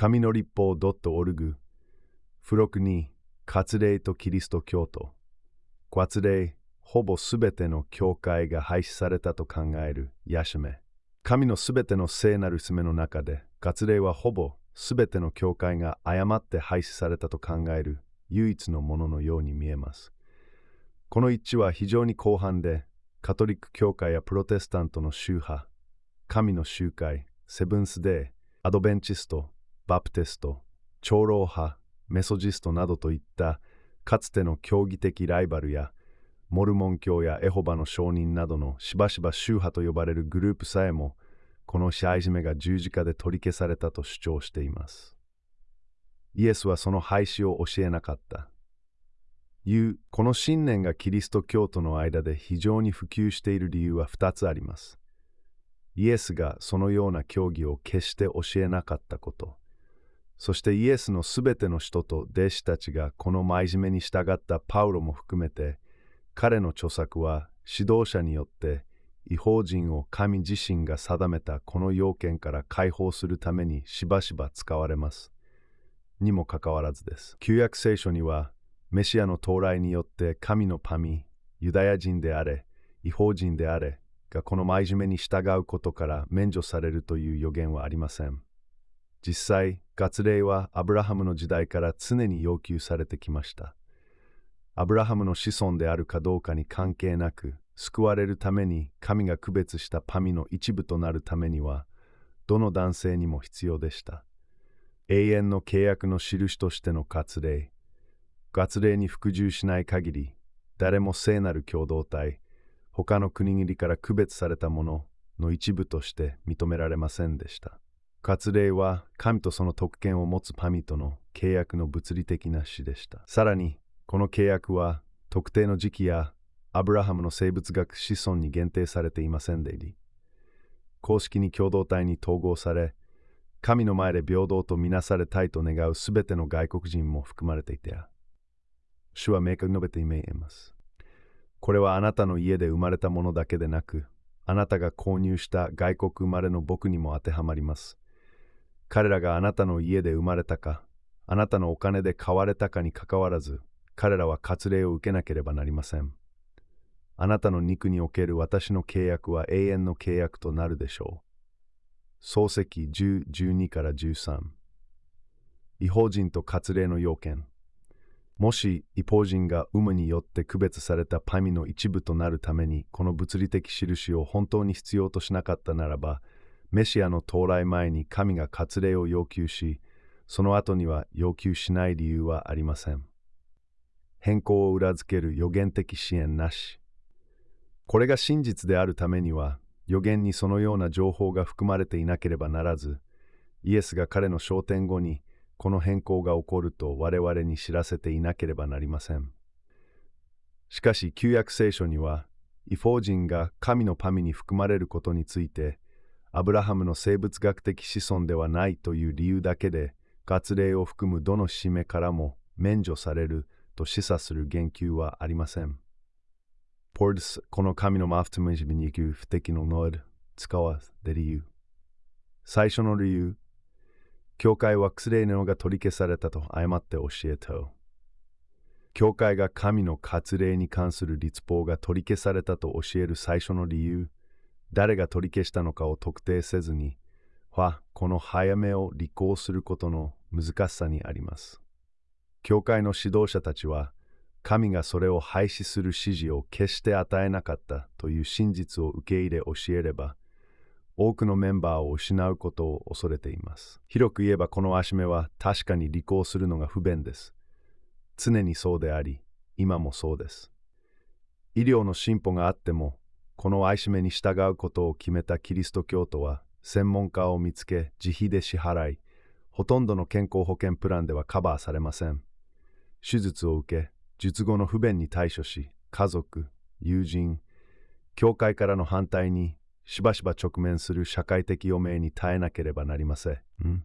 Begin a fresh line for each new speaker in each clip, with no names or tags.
神の立法 .org 付録2割礼とキリスト教徒割礼ほぼすべての教会が廃止されたと考えるヤシメ神のすべての聖なる爪の中で割礼はほぼすべての教会が誤って廃止されたと考える唯一のもののように見えます。この一致は非常に広範でカトリック教会やプロテスタントの宗派神の集会セブンスデーアドベンチストバプテスト長老派メソジストなどといったかつての教義的ライバルやモルモン教やエホバの証人などのしばしば宗派と呼ばれるグループさえもこの支配締めが十字架で取り消されたと主張しています。イエスはその廃止を教えなかった。この信念がキリスト教徒の間で非常に普及している理由は2つあります。イエスがそのような教義を決して教えなかったこと、そしてイエスのすべての人と弟子たちがこの真面目に従ったパウロも含めて、彼の著作は指導者によって異邦人を神自身が定めたこの要件から解放するためにしばしば使われます。にもかかわらずです。旧約聖書にはメシアの到来によって神の民、ユダヤ人であれ、異邦人であれがこの真面目に従うことから免除されるという予言はありません。実際、割礼はアブラハムの時代から常に要求されてきました。アブラハムの子孫であるかどうかに関係なく、救われるために神が区別した民の一部となるためには、どの男性にも必要でした。永遠の契約の印としての割礼。割礼に服従しない限り、誰も聖なる共同体、他の国々から区別されたものの一部として認められませんでした。割礼は神とその特権を持つ民との契約の物理的な死でした。さらに、この契約は特定の時期やアブラハムの生物学子孫に限定されていませんでいり、公式に共同体に統合され、神の前で平等とみなされたいと願うすべての外国人も含まれていて、主は明確に述べています。これはあなたの家で生まれたものだけでなく、あなたが購入した外国生まれの僕にも当てはまります。彼らがあなたの家で生まれたか、あなたのお金で買われたかにかかわらず、彼らは割礼を受けなければなりません。あなたの肉における私の契約は永遠の契約となるでしょう。創世記10、12から13。異邦人と割礼の要件。もし異邦人が有無によって区別された民の一部となるためにこの物理的印を本当に必要としなかったならば、メシアの到来前に神が割礼を要求し、その後には要求しない理由はありません。変更を裏付ける予言的支援なし。これが真実であるためには、予言にそのような情報が含まれていなければならず、イエスが彼の昇天後にこの変更が起こると我々に知らせていなければなりません。しかし旧約聖書には、異邦人が神の民に含まれることについて、アブラハムの生物学的子孫ではないという理由だけで、割礼を含むどの締めからも免除されると示唆する言及はありません。この神のマフトムジビに行く不適のノード、使わで理由。最初の理由、教会は割礼のが取り消されたと誤って教えた。教会が神の割礼に関する律法が取り消されたと教える最初の理由、誰が取り消したのかを特定せずに、この早めを履行することの難しさにあります。教会の指導者たちは、神がそれを廃止する指示を決して与えなかったという真実を受け入れ教えれば、多くのメンバーを失うことを恐れています。広く言えばこの足目は確かに履行するのが不便です。常にそうであり、今もそうです。医療の進歩があっても、この足目に従うことを決めたキリスト教徒は、専門家を見つけ自費で支払い、ほとんどの健康保険プランではカバーされません。手術を受け、術後の不便に対処し、家族、友人、教会からの反対にしばしば直面する社会的余命に耐えなければなりません。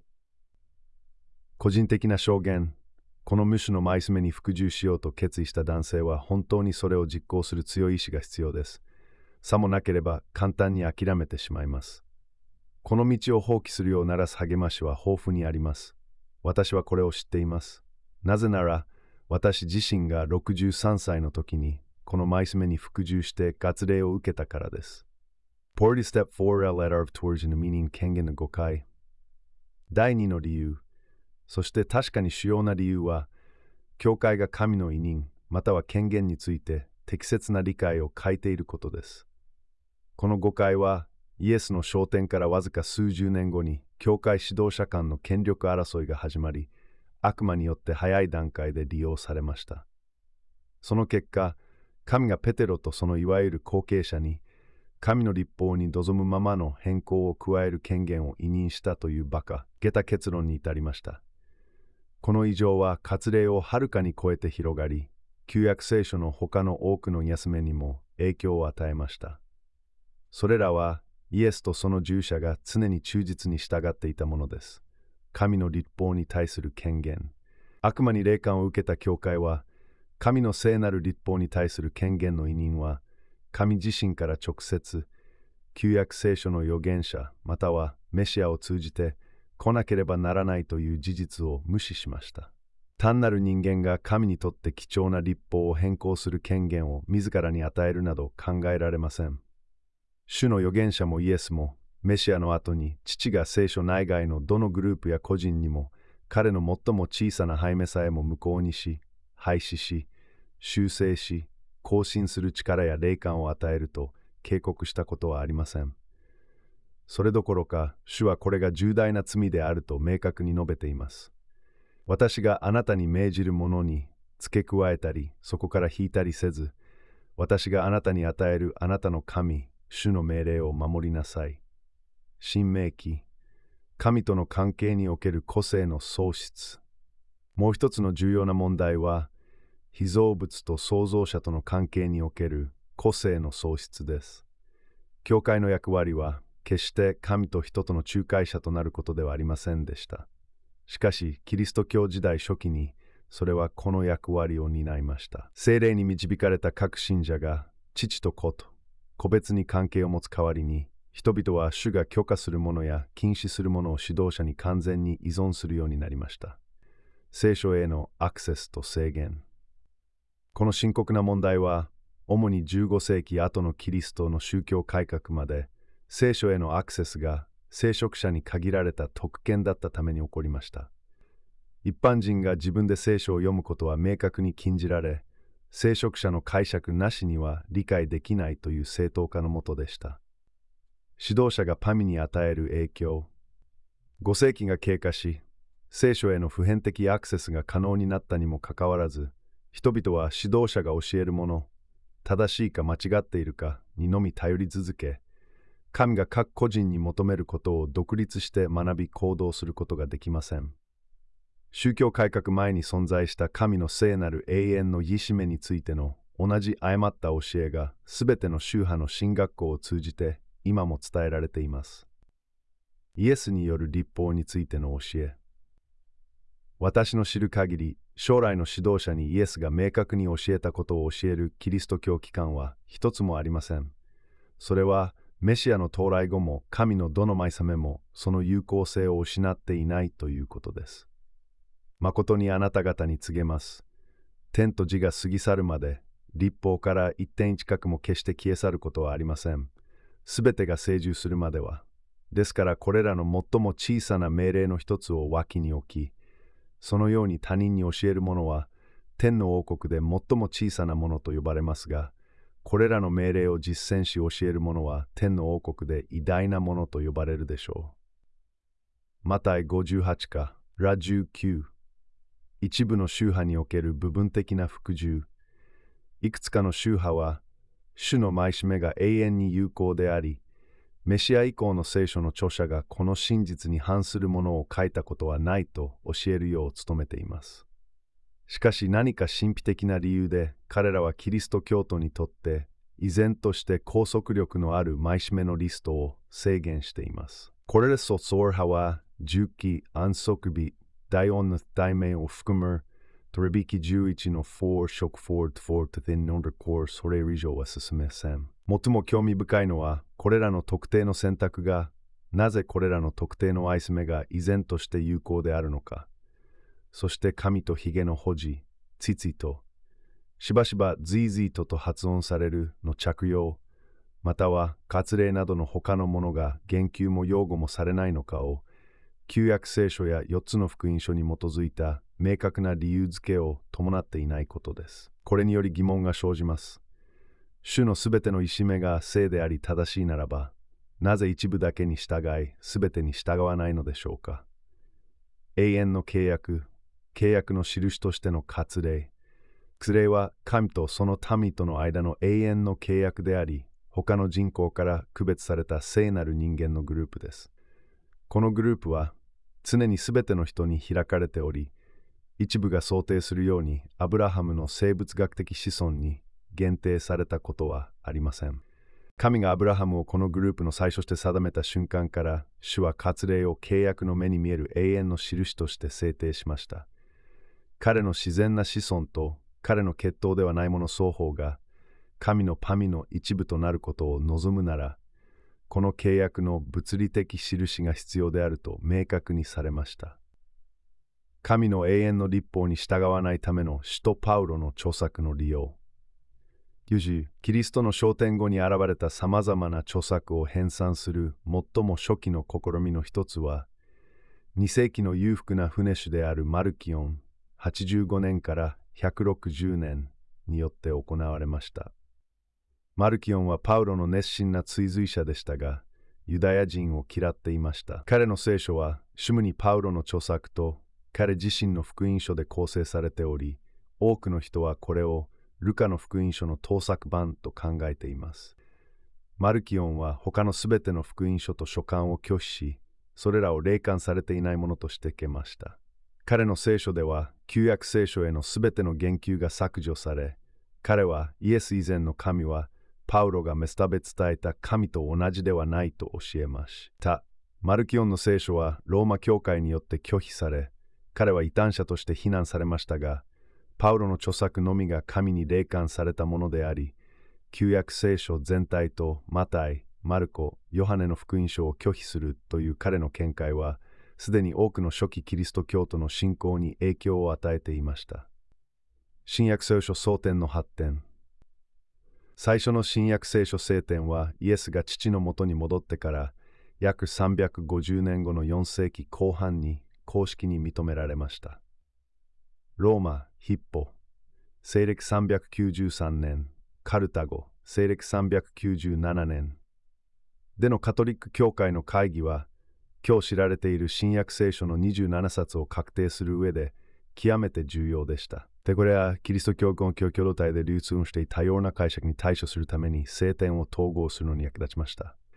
個人的な証言、この無種のマイスメに服従しようと決意した男性は本当にそれを実行する強い意志が必要です。さもなければ簡単に諦めてしまいます。この道を放棄するようならす励ましは豊富にあります。 私はこれを知っています。なぜなら、私自身が63歳の時に、このマイスメに服従して割礼を受けたからです。Poorly step 4L letter of towards in the meaning 権限の誤解。第2の理由、そして確かに主要な理由は、教会が神の委任または権限について適切な理解を欠いていることです。この誤解は、イエスの昇天からわずか数十年後に、教会指導者間の権力争いが始まり、悪魔によって早い段階で利用されました。その結果、神がペテロとそのいわゆる後継者に、神の律法に望むままの変更を加える権限を委任したという馬鹿げた結論に至りました。この異常は割礼をはるかに超えて広がり、旧約聖書の他の多くの休めにも影響を与えました。それらはイエスとその従者が常に忠実に従っていたものです。神の律法に対する権限。悪魔に霊感を受けた教会は、神の聖なる律法に対する権限の委任は、神自身から直接、旧約聖書の預言者またはメシアを通じて来なければならないという事実を無視しました。単なる人間が神にとって貴重な律法を変更する権限を自らに与えるなど考えられません。主の預言者もイエスも、メシアの後に父が聖書内外のどのグループや個人にも、彼の最も小さなハイメさえも無効にし、廃止し、修正し、更新する力や霊感を与えると警告したことはありません。それどころか、主はこれが重大な罪であると明確に述べています。私があなたに命じるものに付け加えたり、そこから引いたりせず、私があなたに与えるあなたの神、主の命令を守りなさい。新明記、神との関係における個性の喪失。もう一つの重要な問題は、被造物と創造者との関係における個性の喪失です。教会の役割は、決して神と人との仲介者となることではありませんでした。しかし、キリスト教時代初期に、それはこの役割を担いました。聖霊に導かれた各信者が、父と子と個別に関係を持つ代わりに、人々は主が許可するものや禁止するものを指導者に完全に依存するようになりました。聖書へのアクセスと制限。この深刻な問題は、主に15世紀後のキリストの宗教改革まで、聖書へのアクセスが聖職者に限られた特権だったために起こりました。一般人が自分で聖書を読むことは明確に禁じられ、聖職者の解釈なしには理解できないという正当化のもとでした。指導者が民に与える影響。5世紀が経過し、聖書への普遍的アクセスが可能になったにもかかわらず、人々は指導者が教えるもの、正しいか間違っているかにのみ頼り続け、神が各個人に求めることを独立して学び行動することができません。宗教改革前に存在した神の聖なる永遠の義めについての同じ誤った教えがすべての宗派の神学校を通じて今も伝えられています。イエスによる律法についての教え。私の知る限り、将来の指導者にイエスが明確に教えたことを教えるキリスト教機関は一つもありません。それはメシアの到来後も神のどの舞さめもその有効性を失っていないということです。誠にあなた方に告げます。天と地が過ぎ去るまで、律法から一点一角も決して消え去ることはありません。すべてが成就するまでは。ですからこれらの最も小さな命令の一つを脇に置き、そのように他人に教える者は、天の王国で最も小さなものと呼ばれますが、これらの命令を実践し教える者は、天の王国で偉大なものと呼ばれるでしょう。マタイ58か、ラ19。一部の宗派における部分的な服従。いくつかの宗派は、主の舞しめが永遠に有効であり、メシア以降の聖書の著者がこの真実に反するものを書いたことはないと教えるよう努めています。しかし何か神秘的な理由で彼らはキリスト教徒にとって依然として拘束力のある舞しめのリストを制限しています。これでソソー派は重機安息日第4の題名を含む取引11の4食フォードフォードティンノンダコーそれ以上は進めません。最も興味深いのはこれらの特定の選択がなぜこれらの特定のアイス目が依然として有効であるのか。 そして髪とひげの保持、ツツと、しばしばズイズイと発音されるの着用、または割礼などの他のものが言及も擁護もされないのかを、旧約聖書や4つの福音書に基づいた明確な理由付けを伴っていないことです。これにより疑問が生じます。主のすべての意めが聖であり正しいならば、なぜ一部だけに従い、すべてに従わないのでしょうか。永遠の契約の印としての割礼。割礼は神とその民との間の永遠の契約であり、他の人口から区別された聖なる人間のグループです。このグループは常にすべての人に開かれており、一部が想定するようにアブラハムの生物学的子孫に限定されたことはありません。神がアブラハムをこのグループの最初として定めた瞬間から、主は割礼を契約の目に見える永遠の印として制定しました。彼の自然な子孫と彼の血統ではない者双方が神の民の一部となることを望むなら、この契約の物理的印が必要であると明確にされました。神の永遠の律法に従わないための使徒パウロの著作の利用。キリストの昇天後に現れたさまざまな著作を編纂する最も初期の試みの一つは、2世紀の裕福な船主であるマルキオン85年から160年によって行われました。マルキオンはパウロの熱心な追随者でしたが、ユダヤ人を嫌っていました。彼の聖書は主にパウロの著作と彼自身の福音書で構成されており、多くの人はこれをルカの福音書の盗作版と考えています。マルキオンは他のすべての福音書と書簡を拒否し、それらを霊感されていないものとして消ました。彼の聖書では旧約聖書へのすべての言及が削除され、彼はイエス以前の神はパウロがメスタベ伝えた神と同じではないと教えました。マルキオンの聖書はローマ教会によって拒否され、彼は異端者として非難されましたが、パウロの著作のみが神に霊感されたものであり、旧約聖書全体とマタイ、マルコ、ヨハネの福音書を拒否するという彼の見解は、すでに多くの初期キリスト教徒の信仰に影響を与えていました。新約聖書蒼天の発展。最初の新約聖書聖典はイエスが父のもとに戻ってから約350年後の4世紀後半に公式に認められました。ローマ、ヒッポ、西暦393年、カルタゴ、西暦397年でのカトリック教会の会議は、今日知られている新約聖書の27冊を確定する上で極めて重要でした。で、これはキリスト教根拠共同体で流通している多様な解釈に対処するために聖典を統合するのに役立ちました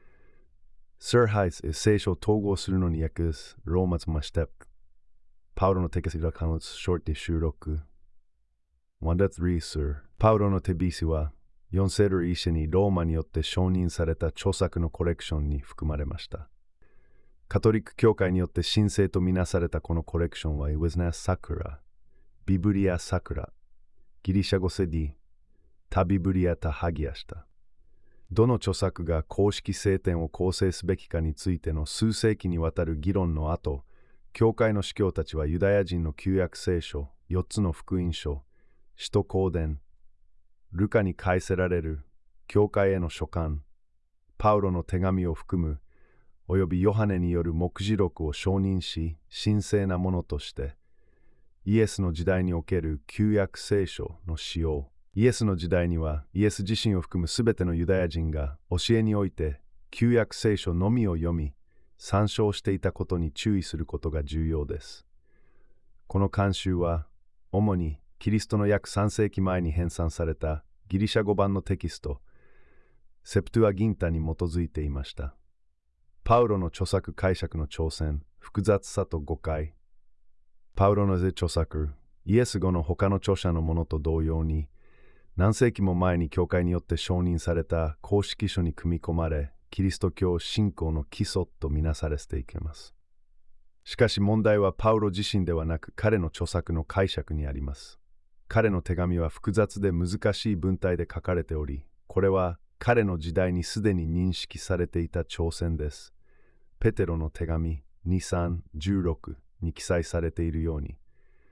。Sir Heiss 聖書を統合するのに役立つローマズマステップ。パウロの手紙が関連ショートで収録。1.3 Sir。パウロの手紙は4世類医師にローマによって承認された著作のコレクションに含まれました。カトリック教会によって神聖とみなされたこのコレクションは Wisna Sakura、ビブリア・サクラ、ギリシャ語セディ、タビブリア・タハギアした。どの著作が公式聖典を構成すべきかについての数世紀にわたる議論の後、教会の司教たちはユダヤ人の旧約聖書、4つの福音書、使徒行伝、ルカに解せられる教会への書簡、パウロの手紙を含む、およびヨハネによる目次録を承認し、神聖なものとして、イエスの時代における旧約聖書の使用、イエスの時代にはイエス自身を含むすべてのユダヤ人が教えにおいて旧約聖書のみを読み、参照していたことに注意することが重要です。この慣習は、主にキリストの約3世紀前に編纂されたギリシャ語版のテキスト、セプトゥアギンタに基づいていました。パウロの著作解釈の挑戦、複雑さと誤解。パウロの著作、イエス語の他の著者のものと同様に、何世紀も前に教会によって承認された公式書に組み込まれ、キリスト教信仰の基礎とみなされていきます。しかし問題はパウロ自身ではなく彼の著作の解釈にあります。彼の手紙は複雑で難しい文体で書かれており、これは彼の時代にすでに認識されていた挑戦です。ペテロの手紙 2,3,16 に記載されているように、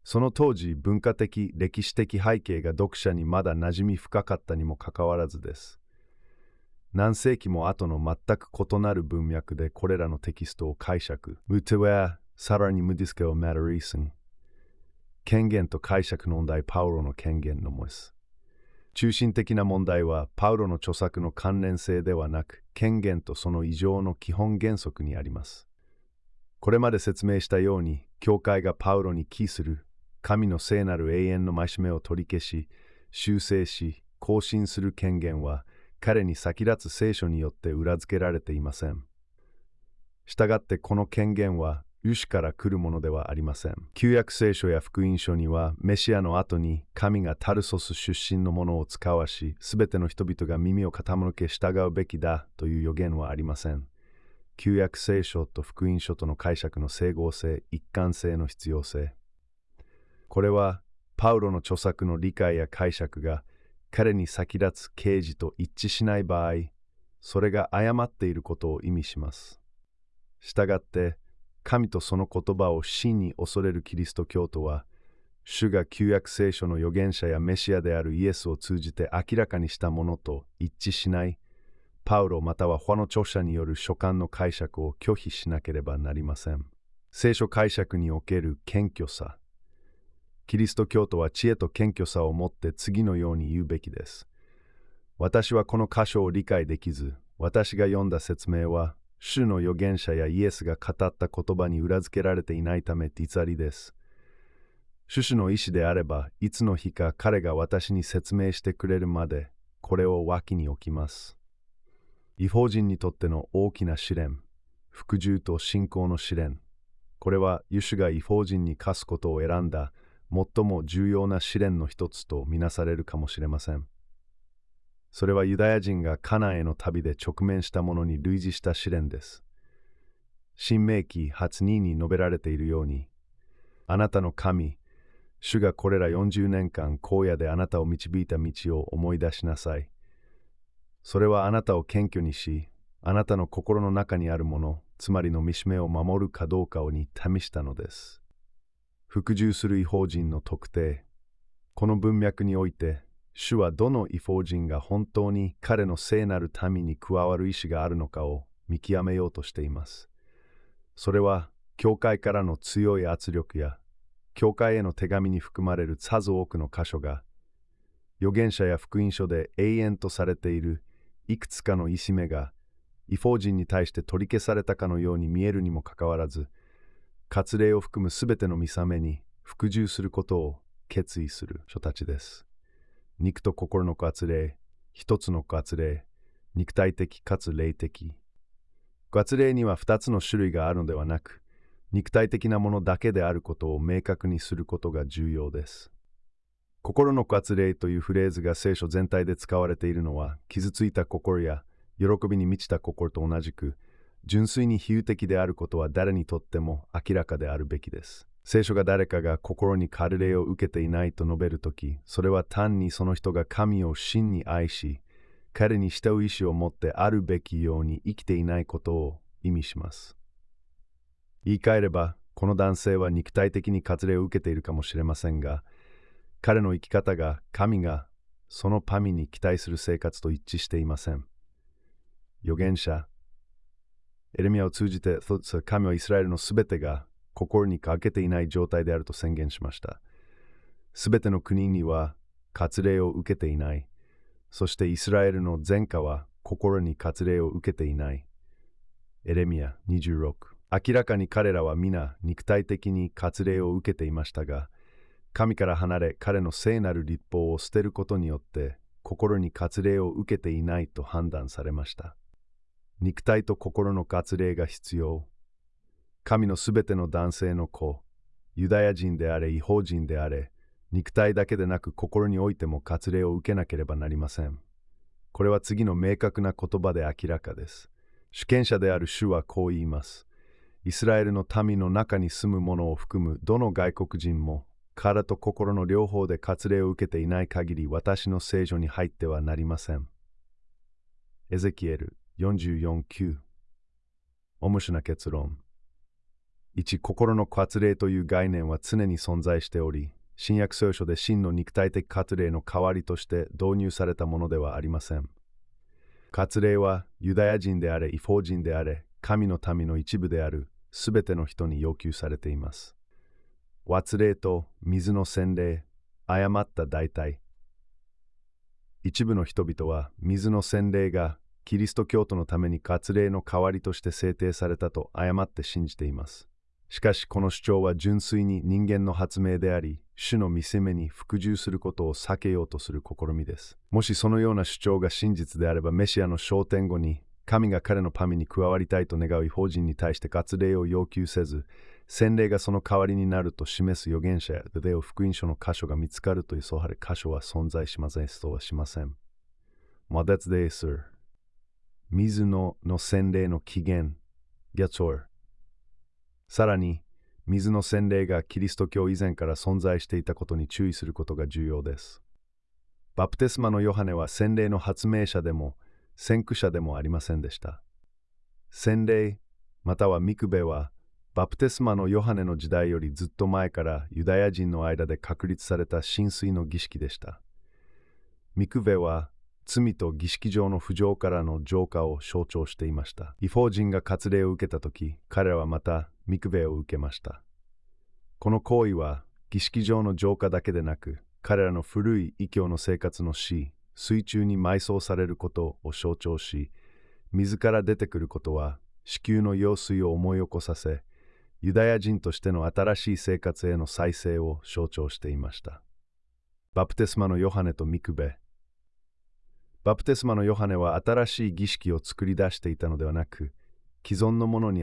その当時、文化的、歴史的背景が読者にまだ馴染み深かったにもかかわらずです。何世紀も後の全く異なる文脈でこれらのテキストを解釈、무트와 사라니 무디스케오 마르리슨権限と解釈の問題、パウロの権限のもす。中心的な問題は、パウロの著作の関連性ではなく、権限とその異常の基本原則にあります。これまで説明したように、教会がパウロに帰する、神の聖なる永遠の戒めを取り消し、修正し、更新する権限は、彼に先立つ聖書によって裏付けられていません。したがってこの権限は、主から来るものではありません。旧約聖書や福音書には、メシアの後に神がタルソス出身のものを使わし、すべての人々が耳を傾け従うべきだという予言はありません。旧約聖書と福音書との解釈の整合性、一貫性の必要性。これは、パウロの著作の理解や解釈が、彼に先立つ啓示と一致しない場合、それが誤っていることを意味します。したがって、神とその言葉を真に恐れるキリスト教徒は、主が旧約聖書の預言者やメシアであるイエスを通じて明らかにしたものと一致しない、パウロまたは他の著者による書簡の解釈を拒否しなければなりません。聖書解釈における謙虚さ。キリスト教徒は知恵と謙虚さを持って次のように言うべきです。私はこの箇所を理解できず、私が読んだ説明は、主の預言者やイエスが語った言葉に裏付けられていないため偽りです。主の意志であれば、いつの日か彼が私に説明してくれるまで、これを脇に置きます。異邦人にとっての大きな試練、服従と信仰の試練。これは、主が異邦人に課すことを選んだ、最も重要な試練の一つとみなされるかもしれません。それはユダヤ人がカナンへの旅で直面したものに類似した試練です。新明記8:2に述べられているように、あなたの神、主がこれら40年間荒野であなたを導いた道を思い出しなさい。それはあなたを謙虚にし、あなたの心の中にあるもの、つまりの御召めを守るかどうかをに試したのです。服従する異邦人の特定。この文脈において、主はどの異邦人が本当に彼の聖なる民に加わる意志があるのかを見極めようとしています。それは、教会からの強い圧力や、教会への手紙に含まれるさぞ多くの箇所が、預言者や福音書で永遠とされているいくつかの戒めが、異邦人に対して取り消されたかのように見えるにもかかわらず、割礼を含むすべての御霊に服従することを決意する書たちです。肉と心の割礼、一つの割礼、肉体的かつ霊的。割礼には二つの種類があるのではなく、肉体的なものだけであることを明確にすることが重要です。心の割礼というフレーズが聖書全体で使われているのは、傷ついた心や喜びに満ちた心と同じく、純粋に比喩的であることは誰にとっても明らかであるべきです。聖書が誰かが心に割礼を受けていないと述べるとき、それは単にその人が神を真に愛し、彼に慕う意志を持ってあるべきように生きていないことを意味します。言い換えれば、この男性は肉体的に割礼を受けているかもしれませんが、彼の生き方が神がその民に期待する生活と一致していません。預言者エレミヤを通じて神はイスラエルのすべてが心に欠けていない状態であると宣言しました。すべての国には割礼を受けていない。そしてイスラエルの全家は心に割礼を受けていない。エレミヤ26。明らかに彼らは皆肉体的に割礼を受けていましたが、神から離れ彼の聖なる律法を捨てることによって心に割礼を受けていないと判断されました。肉体と心の割礼が必要。神のすべての男性の子、ユダヤ人であれ異邦人であれ、肉体だけでなく心においても割礼を受けなければなりません。これは次の明確な言葉で明らかです。主権者である主はこう言います。イスラエルの民の中に住む者を含むどの外国人も、体と心の両方で割礼を受けていない限り私の聖所に入ってはなりません。エゼキエル44:9。主な結論。 1、心の割礼という概念は常に存在しており、新約聖書で真の肉体的割礼の代わりとして導入されたものではありません。割礼はユダヤ人であれ、異邦人であれ、神の民の一部であるすべての人に要求されています。割礼と水の洗礼、誤った代替。一部の人々は水の洗礼がキリスト教徒のために割礼の代わりとして制定されたと誤って信じています。しかしこの主張は純粋に人間の発明であり、主の見せ目に服従することを避けようとする試みです。もしそのような主張が真実であれば、メシアの昇天後に神が彼の民に加わりたいと願う異邦人に対して割礼を要求せず、洗礼がその代わりになると示す預言者やビデオ福音書の箇所が見つかるというそうはる箇所は存在しません。そうはしません。まだつです。水の洗礼の起源、ギャツォー。さらに、水の洗礼がキリスト教以前から存在していたことに注意することが重要です。バプテスマのヨハネは洗礼の発明者でも先駆者でもありませんでした。洗礼またはミクベはバプテスマのヨハネの時代よりずっと前からユダヤ人の間で確立された浸水の儀式でした。ミクベは罪と儀式上の不浄からの浄化を象徴していました。異邦人が割礼を受けたとき、彼らはまたミクベを受けました。この行為は儀式上の浄化だけでなく、彼らの古い異教の生活の死、水中に埋葬されることを象徴し、水から出てくることは子宮の用水を思い起こさせ、ユダヤ人としての新しい生活への再生を象徴していました。バプテスマのヨハネとミクベ。バプテスマのヨハネは新しい儀式を作り出していたのではなく、既存のものに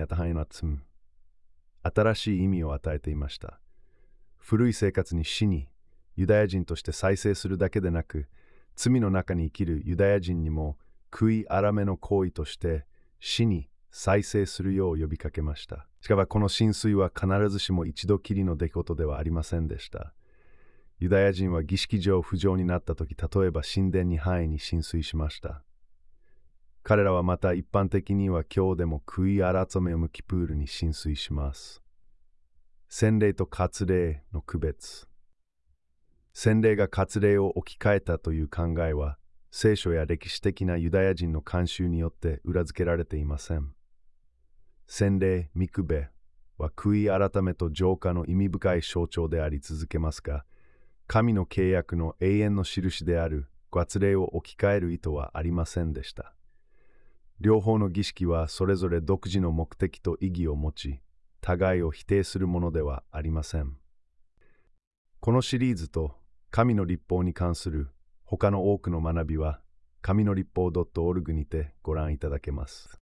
新しい意味を与えていました。古い生活に死に、ユダヤ人として再生するだけでなく、罪の中に生きるユダヤ人にも悔い改めの行為として死に再生するよう呼びかけました。しかしこの浸水は必ずしも一度きりの出来事ではありませんでした。ユダヤ人は儀式上不浄になったとき、例えば神殿に範囲に浸水しました。彼らはまた一般的には今日でも悔い改めを向きプールに浸水します。洗礼と割礼の区別。洗礼が割礼を置き換えたという考えは、聖書や歴史的なユダヤ人の慣習によって裏付けられていません。洗礼、ミクベは悔い改めと浄化の意味深い象徴であり続けますが、神の契約の永遠の印である割礼を置き換える意図はありませんでした。両方の儀式はそれぞれ独自の目的と意義を持ち、互いを否定するものではありません。このシリーズと神の律法に関する他の多くの学びは、神の律法 .org にてご覧いただけます。